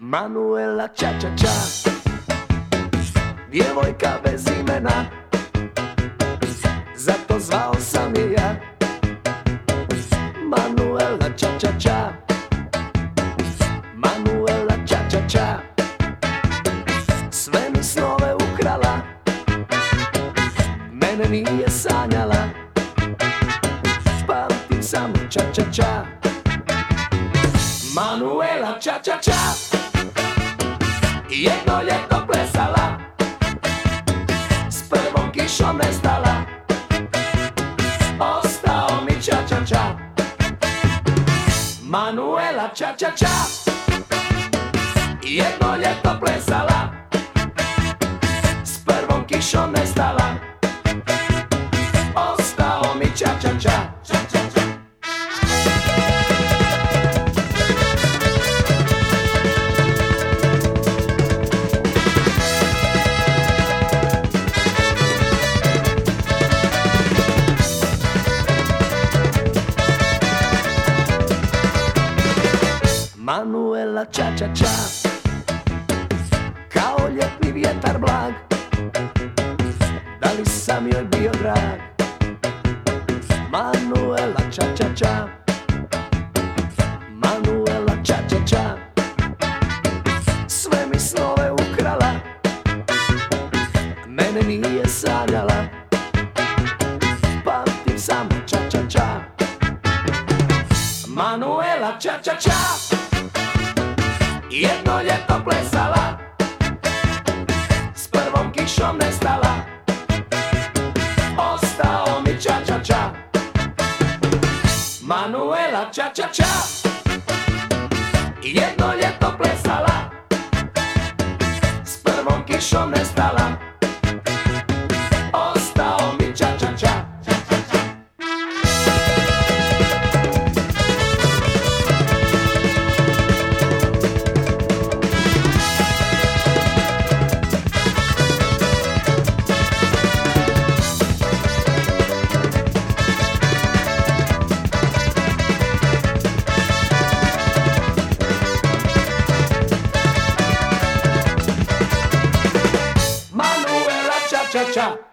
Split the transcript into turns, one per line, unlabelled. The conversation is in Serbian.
Manuela ča ča ča, djevojka bez imena, zato zvao sam je ja. Manuela ča ča ča, Manuela ča ča ča, sve mi snove ukrala, mene nije sanjala. Pamtim samo ča ča ča, Manuela ča ča ča, jedno ljeto plesala, s prvom kišom nestala. Ostao mi ča ča ča, Manuela ča ča ča, jedno ljeto plesala, s prvom kišom nestala. Ostao mi ča ča ča. Manuela ča ča ča, kao ljetni vjetar blag, da li sam joj bio drag? Manuela ča ča ča, Manuela ča ča ča, sve mi snove ukrala, mene nije sanjala. Pamtim samo ča ča ča, Manuela ča ča ča, jedno ljeto plesala, s prvom kišom nestala. Ostao mi ča ča ča, Manuela ča ča ča, jedno ljeto plesala, s prvom kišom nestala. Ostao mi ča ča ča. Cha cha.